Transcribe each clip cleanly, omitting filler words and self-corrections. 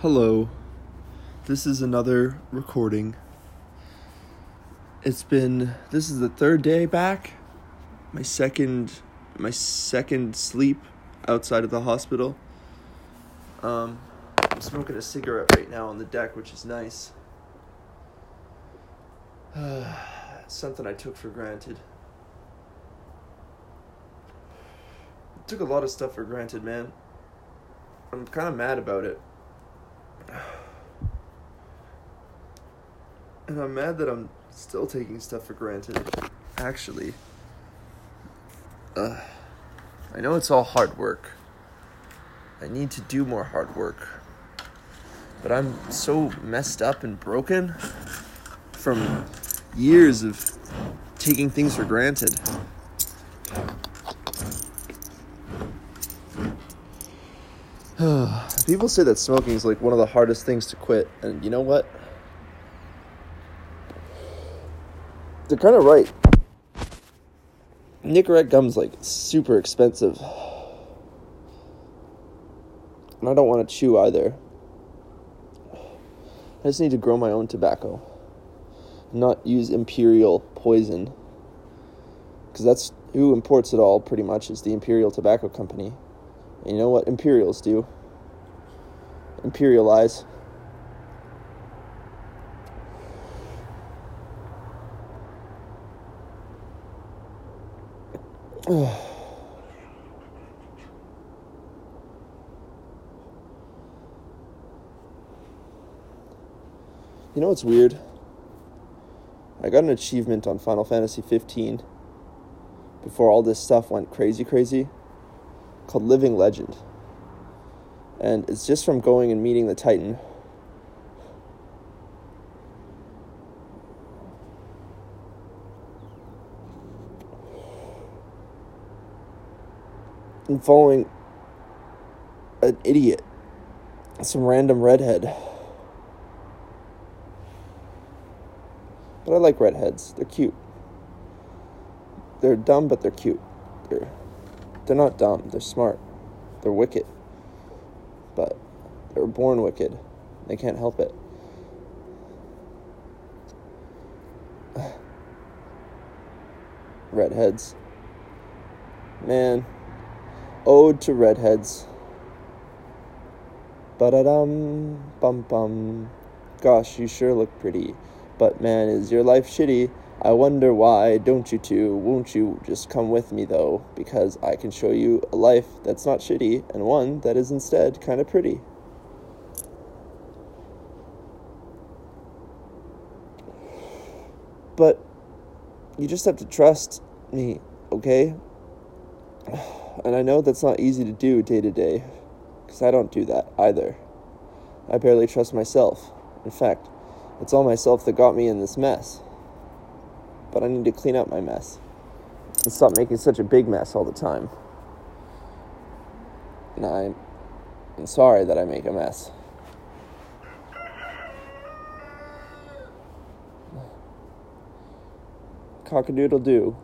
Hello, this is another recording. This is the third day back, my second sleep outside of the hospital. I'm smoking a cigarette right now on the deck, which is nice. Something I took for granted. I took a lot of stuff for granted, man. I'm kind of mad about it. And I'm mad that I'm still taking stuff for granted, actually. I know it's all hard work. I need to do more hard work. But I'm so messed up and broken from years of taking things for granted. People say that smoking is like one of the hardest things to quit, and you know what? They're kind of right. Nicorette gum's like super expensive. And I don't want to chew either. I just need to grow my own tobacco. Not use Imperial poison. Because that's who imports it all, pretty much, is the Imperial Tobacco Company. And you know what Imperials do? Imperialize. You know what's weird? I got an achievement on Final Fantasy 15 before all this stuff went crazy, called Living Legend. And it's just from going and meeting the Titan. And following an idiot, some random redhead. But I like redheads. They're cute. They're dumb, but they're cute. They're not dumb. They're smart. They're wicked. But they were born wicked. They can't help it. Redheads. Man. Ode to redheads. Ba-da-dum, bum-bum. Gosh, you sure look pretty. But man, is your life shitty? I wonder why, don't you too? Won't you just come with me though? Because I can show you a life that's not shitty, and one that is instead kind of pretty. But you just have to trust me, okay? And I know that's not easy to do day to day, because I don't do that either. I barely trust myself. In fact, it's all myself that got me in this mess. But I need to clean up my mess and stop making such a big mess all the time. And I'm sorry that I make a mess. Cock-a-doodle-doo.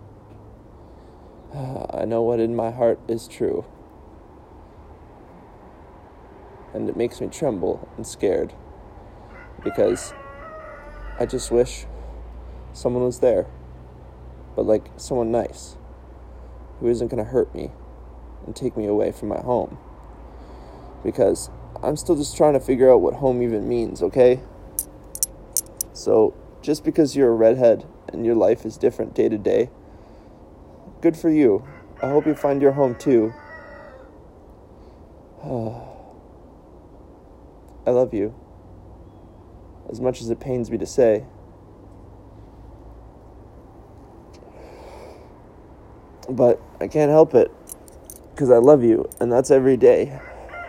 I know what in my heart is true. And it makes me tremble and scared. Because I just wish someone was there. But like someone nice. Who isn't going to hurt me and take me away from my home. Because I'm still just trying to figure out what home even means, okay? So just because you're a redhead and your life is different day to day, good for you. I hope you find your home too. I love you. As much as it pains me to say. But I can't help it. Because I love you. And that's every day.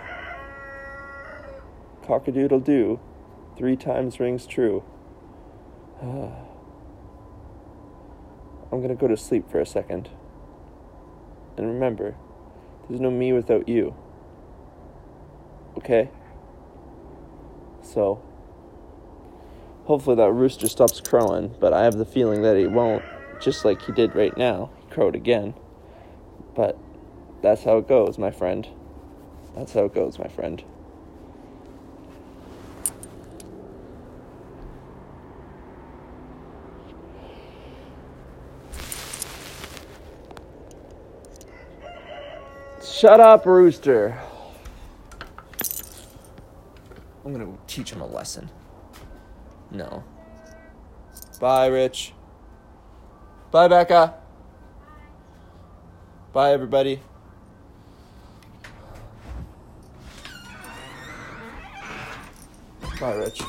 Cock-a-doodle-doo. 3 times rings true. I'm going to go to sleep for a second. And remember, there's no me without you. Okay? So, hopefully that rooster stops crowing, but I have the feeling that he won't, just like he did right now. He crowed again. But that's how it goes, my friend. That's how it goes, my friend. Shut up, Rooster. I'm gonna teach him a lesson. No. Bye, Rich. Bye, Becca. Bye, everybody. Bye, Rich.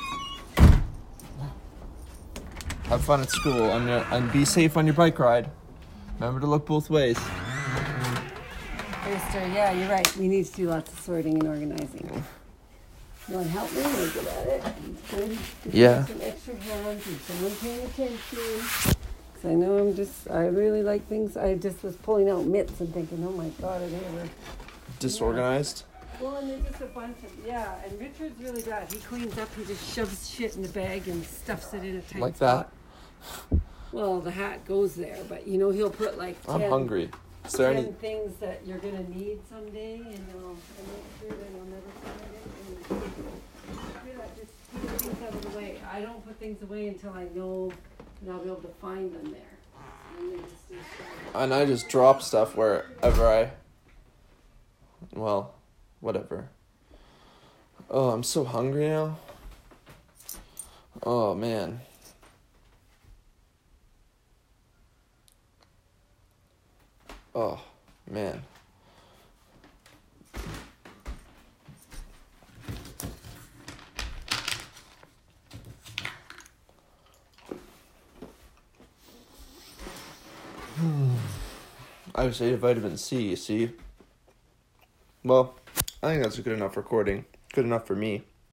Have fun at school and be safe on your bike ride. Remember to look both ways. Rooster, yeah, you're right. We need to do lots of sorting and organizing. You want to help me? We're good at it. It's good to Yeah. Some extra hands and someone paying attention. Because I know I really like things. I just was pulling out mitts and thinking, oh my God, are they ever Disorganized? Well, and there's just a bunch of, and Richard's really bad. He cleans up, he just shoves shit in the bag and stuffs it in a tight Like spot. that? Well, the hat goes there, but he'll put like 10, I'm hungry. Is there 10 any... things that you're going to need someday, and make sure that you'll never find it. And just put things out of the way. I don't put things away until I know that I'll be able to find them there. And, then And I just drop stuff wherever well, whatever. Oh, I'm so hungry now. Oh, man. Oh, man. I wish I ate vitamin C, see? Well, I think that's a good enough recording. Good enough for me.